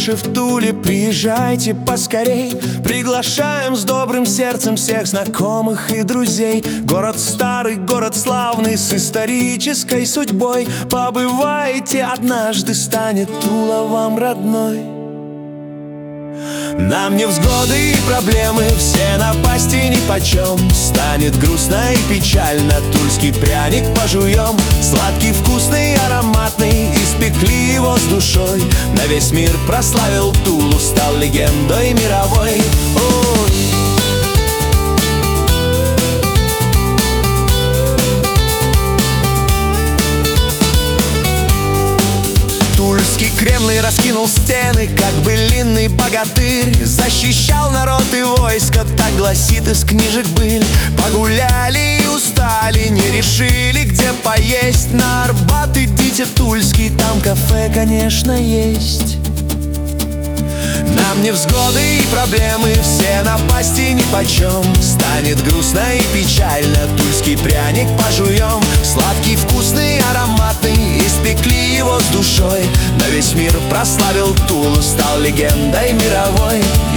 больше в Туле, приезжайте поскорей. Приглашаем с добрым сердцем всех знакомых и друзей. Город старый, город славный, с исторической судьбой. Побывайте однажды, станет Тула вам родной. Нам невзгоды и проблемы, все напасти нипочем. Станет грустно и печально, тульский пряник пожуем. Сладкий, вкусный, ароматный, испекли его с душой. На весь мир прославил Тулу, стал легендой мировой. Ой. Тульский Кремль раскинул стены, как былинный богатырь. Защищал народ и войско, так гласит из книжек быль. Погуляли и устали, не решили, где поесть. На Арбат идите, Тульский, там кафе, конечно, есть. Нам невзгоды и проблемы, все напасти нипочем. Станет грустно и печально, тульский пряник пожуем. Сладкий, вкусный, ароматный, испекли его с душой. На весь мир прославил Тулу, стал легендой мировой.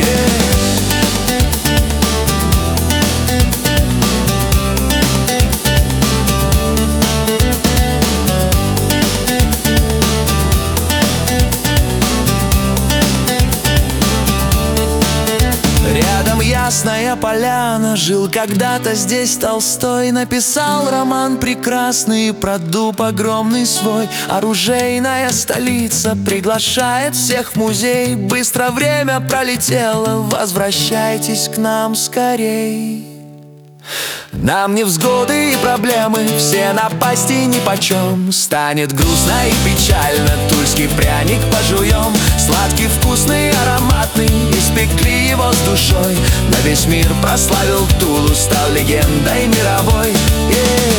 Ясная поляна, жил когда-то здесь Толстой. Написал роман прекрасный про дуб огромный свой. Оружейная столица приглашает всех в музей. Быстро время пролетело, возвращайтесь к нам скорей. Нам невзгоды и проблемы, все напасти нипочем. Станет грустно и печально, тульский пряник пожуем. Сладкий, вкусный, ароматный, испекли его с душой. На весь мир прославил Тулу, стал легендой мировой.